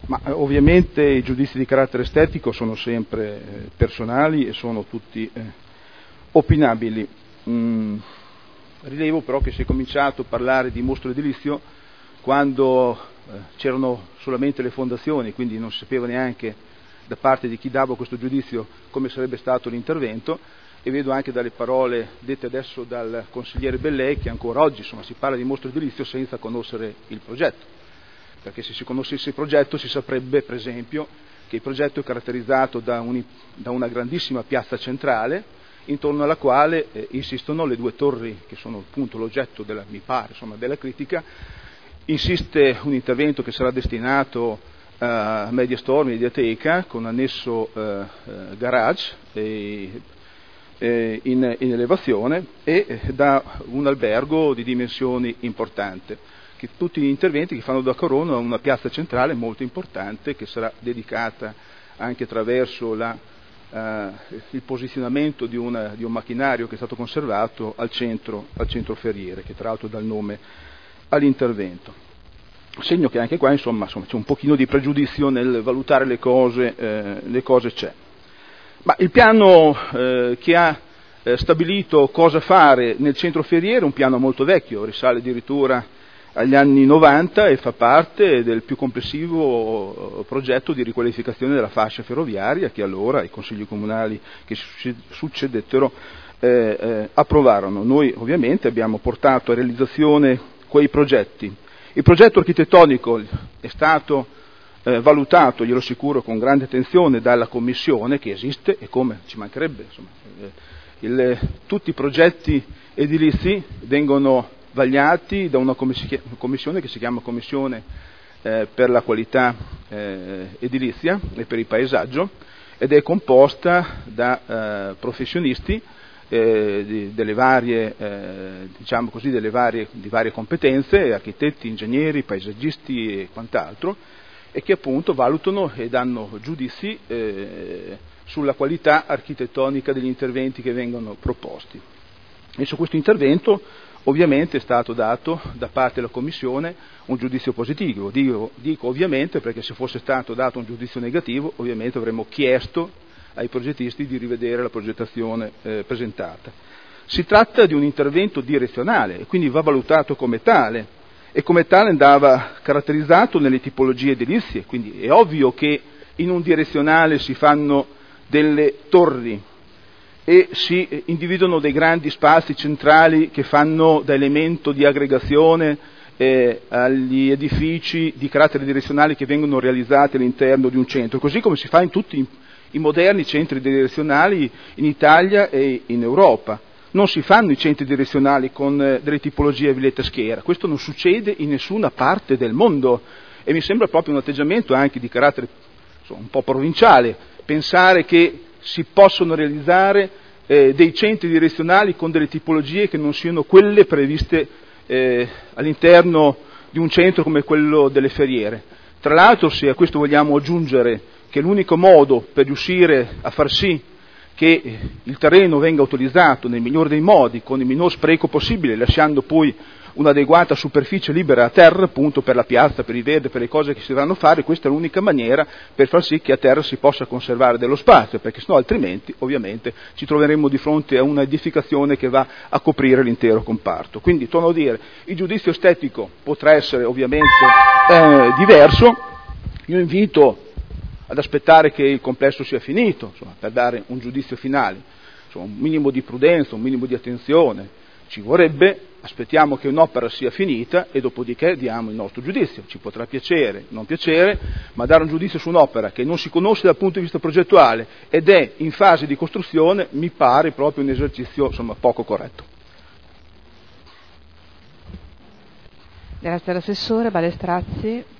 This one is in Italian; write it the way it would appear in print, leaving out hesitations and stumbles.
Ma ovviamente i giudizi di carattere estetico sono sempre personali e sono tutti opinabili. Rilevo però che si è cominciato a parlare di mostro edilizio quando c'erano solamente le fondazioni, quindi non si sapeva neanche da parte di chi dava questo giudizio come sarebbe stato l'intervento, e vedo anche dalle parole dette adesso dal consigliere Bellei che ancora oggi si parla di mostro edilizio senza conoscere il progetto, perché se si conoscesse il progetto si saprebbe per esempio che il progetto è caratterizzato da una grandissima piazza centrale intorno alla quale insistono le due torri che sono appunto l'oggetto della, mi pare, della critica. Insiste un intervento che sarà destinato a Media Store, Mediateca, con annesso garage in elevazione e da un albergo di dimensioni importanti. Che tutti gli interventi che fanno da corona a una piazza centrale molto importante che sarà dedicata anche attraverso il posizionamento di un macchinario che è stato conservato al centro ferriere, che tra l'altro dà il nome all'intervento. Segno che anche qua c'è un pochino di pregiudizio nel valutare le cose c'è. Ma il piano che ha stabilito cosa fare nel centro ferriere è un piano molto vecchio, risale addirittura agli anni 90 e fa parte del più complessivo progetto di riqualificazione della fascia ferroviaria che allora i consigli comunali che si succedettero approvarono. Noi ovviamente abbiamo portato a realizzazione quei progetti. Il progetto architettonico è stato valutato, glielo assicuro, con grande attenzione dalla commissione che esiste e come ci mancherebbe. Tutti i progetti edilizi vengono vagliati da una commissione che si chiama Commissione per la qualità edilizia e per il paesaggio ed è composta da professionisti delle varie competenze, architetti, ingegneri, paesaggisti e quant'altro, e che appunto valutano e danno giudizi sulla qualità architettonica degli interventi che vengono proposti. E su questo intervento ovviamente è stato dato da parte della Commissione un giudizio positivo. Dico ovviamente perché se fosse stato dato un giudizio negativo ovviamente avremmo chiesto ai progettisti di rivedere la progettazione presentata. Si tratta di un intervento direzionale e quindi va valutato come tale e come tale andava caratterizzato nelle tipologie edilizie, quindi è ovvio che in un direzionale si fanno delle torri e si individuano dei grandi spazi centrali che fanno da elemento di aggregazione agli edifici di carattere direzionale che vengono realizzati all'interno di un centro, così come si fa in tutti i moderni centri direzionali in Italia e in Europa. Non si fanno i centri direzionali con delle tipologie a villetta schiera, questo non succede in nessuna parte del mondo e mi sembra proprio un atteggiamento anche di carattere un po' provinciale, pensare che si possono realizzare dei centri direzionali con delle tipologie che non siano quelle previste all'interno di un centro come quello delle Ferriere. Tra l'altro, se a questo vogliamo aggiungere che l'unico modo per riuscire a far sì che il terreno venga utilizzato nel migliore dei modi, con il minor spreco possibile, lasciando poi un'adeguata superficie libera a terra, appunto per la piazza, per il verde, per le cose che si dovranno fare, questa è l'unica maniera per far sì che a terra si possa conservare dello spazio, perché sennò altrimenti ovviamente ci troveremo di fronte a una edificazione che va a coprire l'intero comparto. Quindi torno a dire, il giudizio estetico potrà essere ovviamente diverso, io invito ad aspettare che il complesso sia finito, per dare un giudizio finale, un minimo di prudenza, un minimo di attenzione ci vorrebbe, aspettiamo che un'opera sia finita e dopodiché diamo il nostro giudizio, ci potrà piacere, non piacere, ma dare un giudizio su un'opera che non si conosce dal punto di vista progettuale ed è in fase di costruzione mi pare proprio un esercizio poco corretto. Grazie all'assessore Balestrazzi.